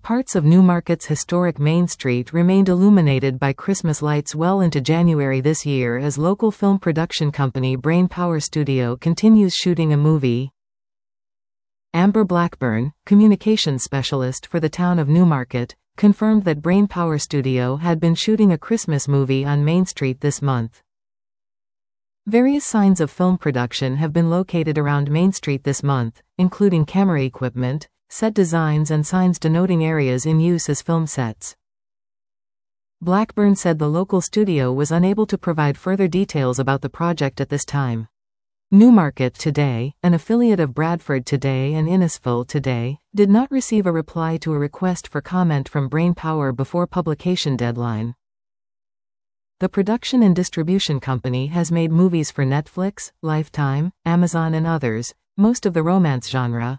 Parts of Newmarket's historic Main Street remained illuminated by Christmas lights well into January this year as local film production company Brain Power Studio continues shooting a movie. Amber Blackburn, communications specialist for the town of Newmarket, confirmed that Brain Power Studio had been shooting a Christmas movie on Main Street this month. Various signs of film production have been located around Main Street this month, including camera equipment, set designs and signs denoting areas in use as film sets. Blackburn said the local studio was unable to provide further details about the project at this time. Newmarket Today, an affiliate of Bradford Today and Innisfil Today, did not receive a reply to a request for comment from Brain Power before publication deadline. The production and distribution company has made movies for Netflix, Lifetime, Amazon and others, most of the romance genre.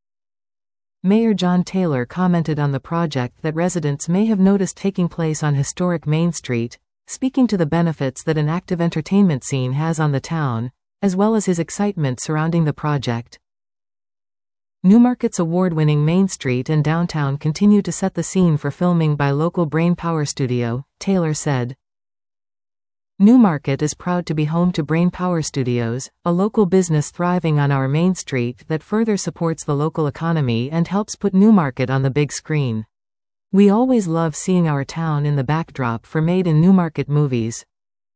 Mayor John Taylor commented on the project that residents may have noticed taking place on historic Main Street, speaking to the benefits that an active entertainment scene has on the town, as well as his excitement surrounding the project. Newmarket's award-winning Main Street and downtown continue to set the scene for filming by local Brain Power Studio, Taylor said. Newmarket is proud to be home to Brain Power Studios, a local business thriving on our Main Street that further supports the local economy and helps put Newmarket on the big screen. We always love seeing our town in the backdrop for Made in Newmarket movies.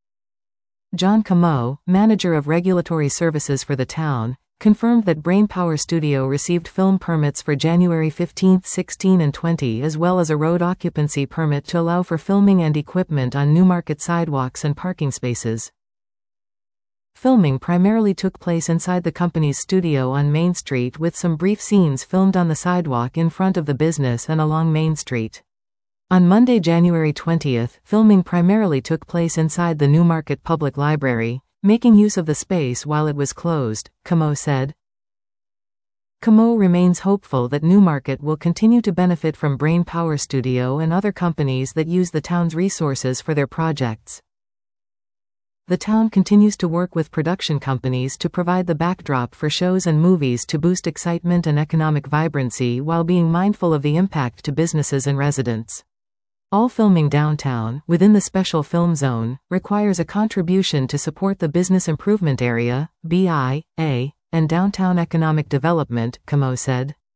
John Camo, manager of regulatory services for the town, confirmed that Brain Power Studio received film permits for January 15, 16 and 20 as well as a road occupancy permit to allow for filming and equipment on Newmarket sidewalks and parking spaces. Filming primarily took place inside the company's studio on Main Street with some brief scenes filmed on the sidewalk in front of the business and along Main Street. On Monday, January 20, filming primarily took place inside the Newmarket Public Library, making use of the space while it was closed, Camo said. Camo remains hopeful that Newmarket will continue to benefit from Brain Power Studio and other companies that use the town's resources for their projects. The town continues to work with production companies to provide the backdrop for shows and movies to boost excitement and economic vibrancy while being mindful of the impact to businesses and residents. All filming downtown, within the Special Film Zone, requires a contribution to support the Business Improvement Area, BIA, and downtown economic development, Camo said.